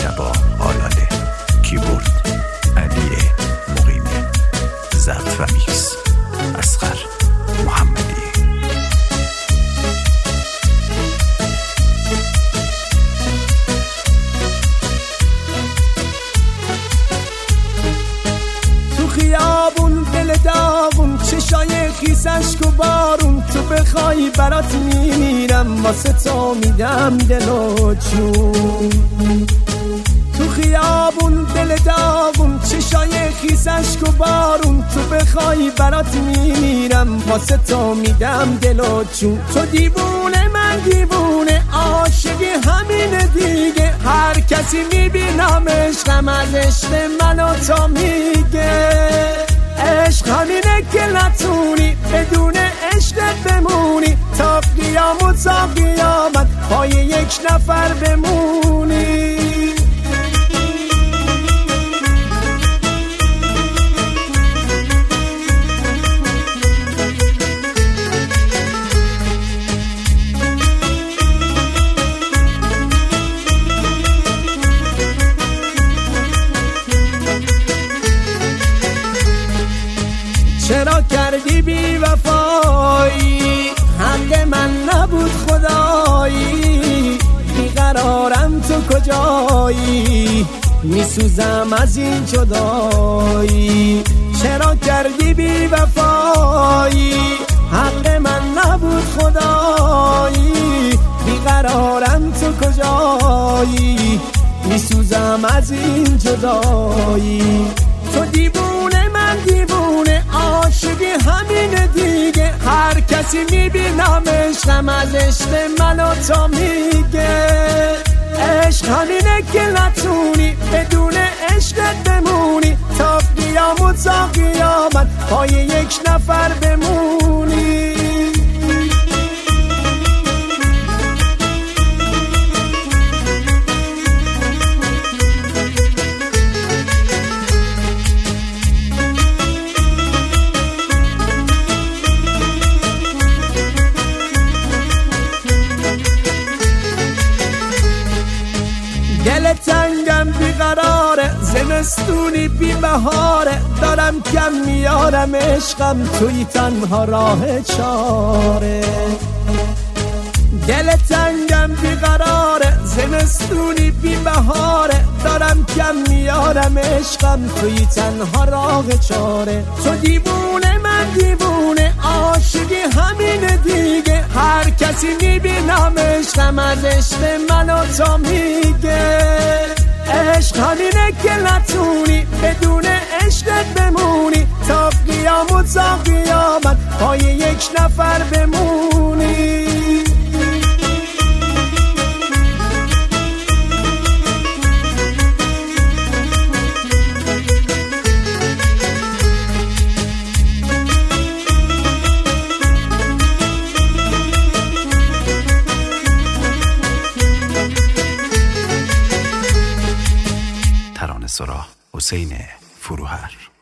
مجتبی آلاله، کیبورد علی مقیمی، ضبط و میکس اصغر محمدی. تو خیابون دل داغون، چشای خیسش و بارون، تو بخوای برات میمیرم، واسه تو میدم دل و جون. تو خیابون دل داغون، چشای خیسش و بارون، تو بخوای برات میمیرم، واسه تو میدم دل و جون. تو دیوونه من دیوونه، عاشقی همینه دیگه، هر کسی میبینمش غم از عشق من و تو میگه. عشق همینه که نتونی بدون عشقت بمونی، تا قیام و تا قیامت پای یک نفر بمونی. چرا کردی بی وفایی، حق من نبود خدایی، بیقرارم تو کجایی، میسوزم از این جدایی. چرا کردی بی وفایی، حق من نبود خدایی، بیقرارم تو کجایی، میسوزم از این جدایی. تو دیوونه من دیوونه، عاشقی همینه دیگه، هر کسی میبینمش غم از عشق من و تو میگه. عشق همینه که نتونی بدون عشقت بمونی، تا قیام و تا قیامت پای یک نفر بمونی. دل تنگم بیقراره، زمستونی بی بهاره، دارم کم میارم عشقم، توی تنها راه چاره. دل تنگم بیقراره، زمستونی بی بهاره، دارم کم میارم عشقم، توی تنها راه چاره. تو دیوونه من دیوونه، عاشقی همینه دیگه، هر کسی میبینمش غم از عشق من و تو میگه. عشق همینه که نتونی بدون عشقت بمونی، تا قیام و تا قیامت پای یک نفر بمونی. ترانه‌سرا حسین فروهر.